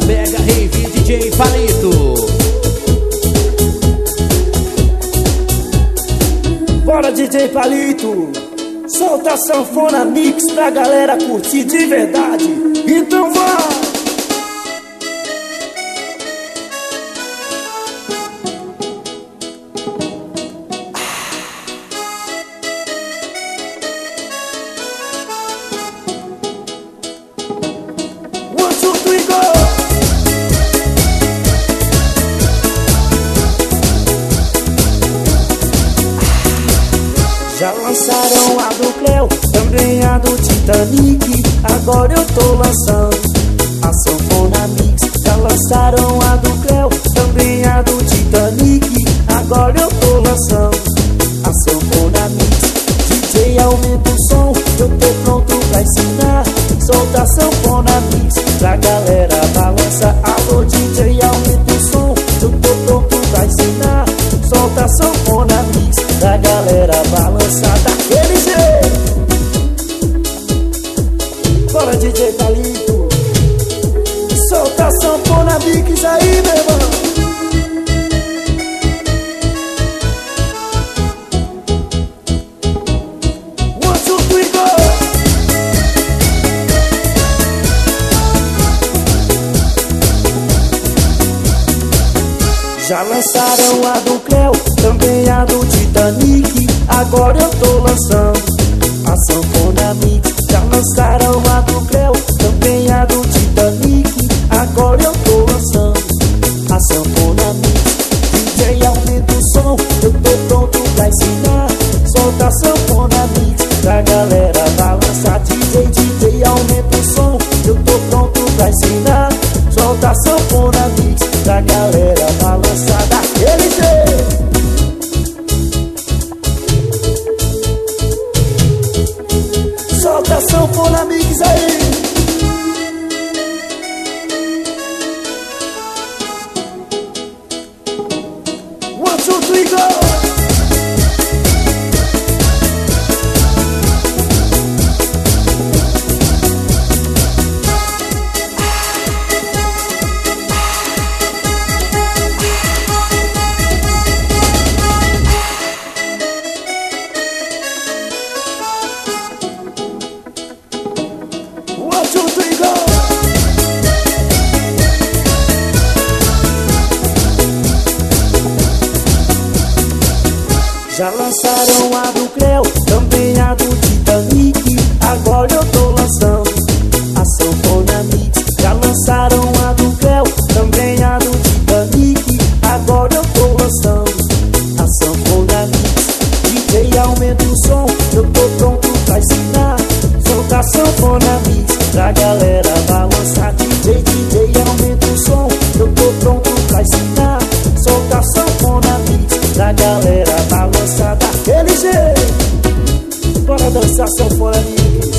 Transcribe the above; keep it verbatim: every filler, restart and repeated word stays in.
Mega Rave D J Palito. Bora D J Palito, solta a sanfona mix pra galera curtir de verdade. Então vai! Já lançaram a do Cleo, também a do Titanic. Agora eu tô lançando a sanfona mix. Já lançaram a do Cleo, também a do Titanic. Agora eu tô lançando a sanfona mix. D J, aumenta o som, eu tô pronto pra ensinar. Solta a sanfona mix pra galera balançar. Alô D J, aumenta o som, eu tô pronto pra ensinar. Solta a sanfona mix pra galera balançar daquele jeito. Bora D J Palito, solta a sanfona mix aí, meu irmão. One, two, three, go! Já lançaram a do Cleo, também a do Titanic. Agora eu tô lançando a sanfona mix. Já lançaram a do Cleo, também a do Titanic. Agora eu tô lançando a sanfona mix. D J, aumenta o som, eu tô pronto pra ensinar. Solta a sanfona mix pra galera balançar. D J, D J, aumenta o som, eu tô pronto pra ensinar. Solta a sanfona mix pra galera balançar daquele jeito. Solta a sanfona mix aí. One, two, three, go! One, two, three, go! Já lançaram a do Cleo, também a do Titanic. Agora eu tô lançando a sanfona mix. Já lançaram a do Cleo, também a do Titanic. Agora eu tô lançando a sanfona mix. D J, aumenta o som, eu tô pronto pra ensinar. Solta a sanfona mix pra galera balançar. D J, D J, aumenta o som, eu tô pronto pra ensinar. Solta a sanfona mix pra galera balançar daquele jeito. Bora dançar sanfona mix.